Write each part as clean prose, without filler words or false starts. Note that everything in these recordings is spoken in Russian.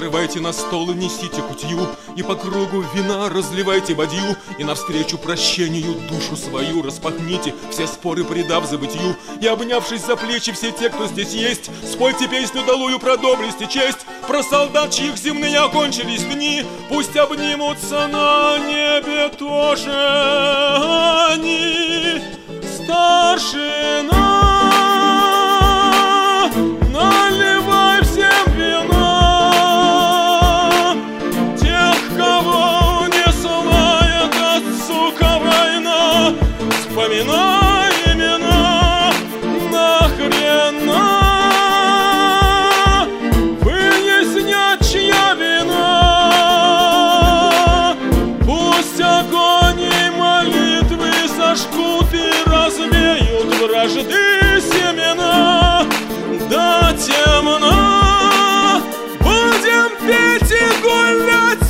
накрывайте на стол и несите кутью, и по кругу вина разливайте бадью, и навстречу прощению душу свою распахните, все споры предав забытью, и обнявшись за плечи все те, кто здесь есть, спойте песню долую про доблесть и честь, про солдат, чьих земные окончились дни, пусть обнимутся на небе тоже они. Старшина, наливай всем вина, тех, кого унесла эта, сука, война, вспоминай имена, нахрена выяснять, чья вина, пусть огонь и молитвы зажгут и развеют вражды семена. До темна будем петь и гулять,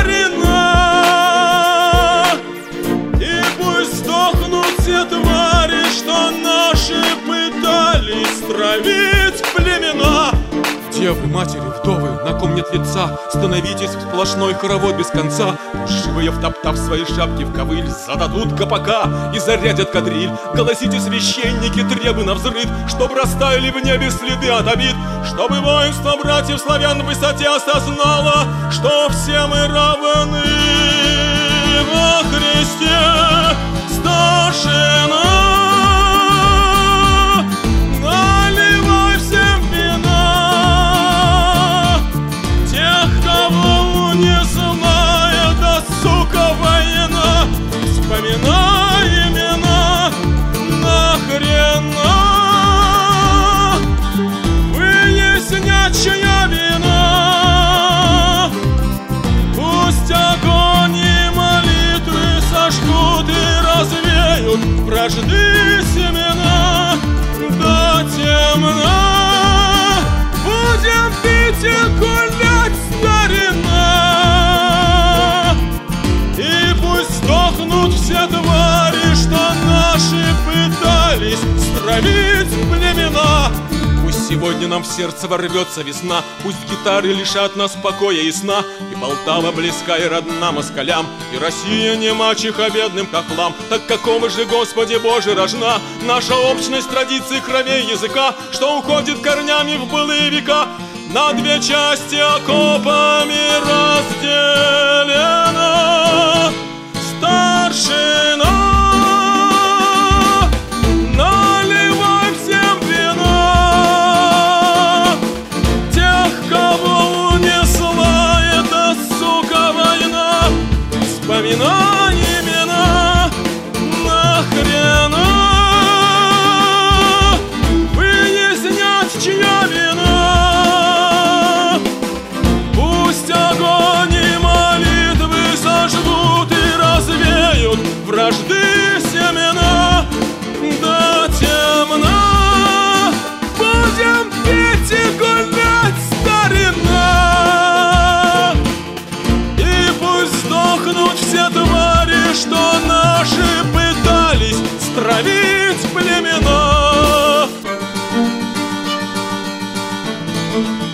старина, и пусть сдохнут все твари, что наши пытались стравить племена. Девы, матери, вдовы, на ком нет лица, становитесь в сплошной хоровод без конца. Пусть живые, втоптав свои шапки в ковыль, зададут КПК и зарядят кадриль. Голосите, священники, требы навзрыд, чтоб растаяли в небе следы от обид, чтобы воинство братьев славян в высоте осознало, что все мы равны во Христе. Старшина, наливай всем вина, тех, кого унесла эта, сука, война, вспоминай имена, нахрена выяснять, чья вина, пусть огонь и молитвы сожгут и развеют вражды семена. До темна будем пить и гулять, старина, и пусть сдохнут все твари, что наши пытались стравить племена. Пусть сегодня нам в сердце ворвется весна, пусть гитары лишат нас покоя и сна, и Полтава близка и родна москалям, и Россия не мачеха бедным хохлам. Так какого же, Господи Боже, рожна наша общность традиций, кровей, языка, что уходит корнями в былые века, на две части окопами разделена. Старшина, наливай всем вина, тех, кого унесла эта, сука, война, вспоминай имена, нахрена выяснять, чья вина, пусть огонь и молитвы зажгут и развеют вражды семена. До темна будем петь и гулять, старина, и пусть сдохнут все твари, что наши пытались стравить племена.